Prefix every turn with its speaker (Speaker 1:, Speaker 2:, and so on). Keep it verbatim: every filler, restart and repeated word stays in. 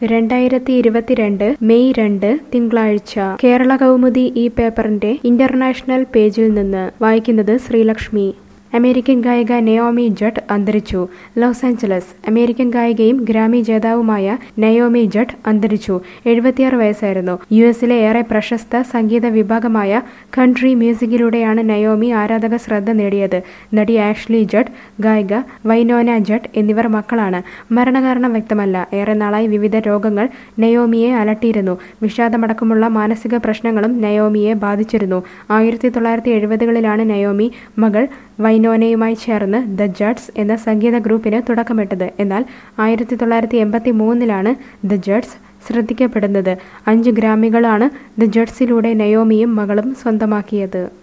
Speaker 1: രണ്ടായിരത്തി ഇരുപത്തിരണ്ട് മെയ് രണ്ട് തിങ്കളാഴ്ച കേരള കൗമുദി ഈ പേപ്പറിന്റെ ഇന്റർനാഷണൽ പേജിൽ നിന്ന് വായിക്കുന്നത് ശ്രീലക്ഷ്മി. അമേരിക്കൻ ഗായിക നയോമി ജട്ട് അന്തരിച്ചു. Los Angeles. അമേരിക്കൻ ഗായികയും ഗ്രാമി ജേതാവുമായ നയോമി ജട്ട് അന്തരിച്ചു. എഴുപത്തിയാറ് വയസ്സായിരുന്നു. യു എസിലെ ഏറെ പ്രശസ്ത സംഗീത വിഭാഗമായ കൺട്രി മ്യൂസിക്കിലൂടെയാണ് നയോമി ആരാധക ശ്രദ്ധ നേടിയത്. നടി ആഷ്ലി ജട്ട്, ഗായിക വൈനോന ജട്ട് എന്നിവർ മക്കളാണ്. മരണകാരണം വ്യക്തമല്ല. ഏറെ നാളായി വിവിധ രോഗങ്ങൾ നയോമിയെ അലട്ടിയിരുന്നു. വിഷാദമടക്കമുള്ള മാനസിക പ്രശ്നങ്ങളും നയോമിയെ ബാധിച്ചിരുന്നു. ആയിരത്തി തൊള്ളായിരത്തി എഴുപതുകളിലാണ് നയോമി മകൾ വൈനോനയുമായി ചേർന്ന് ദ ജട്ട്സ് എന്ന സംഗീത ഗ്രൂപ്പിന് തുടക്കമിട്ടത്. എന്നാൽ ആയിരത്തി തൊള്ളായിരത്തി എൺപത്തി മൂന്നിലാണ് ദ ജട്ട്സ് ശ്രദ്ധിക്കപ്പെടുന്നത്. അഞ്ച് ഗ്രാമികളാണ് ദ ജട്ട്സിലൂടെ നയോമിയും മകളും സ്വന്തമാക്കിയത്.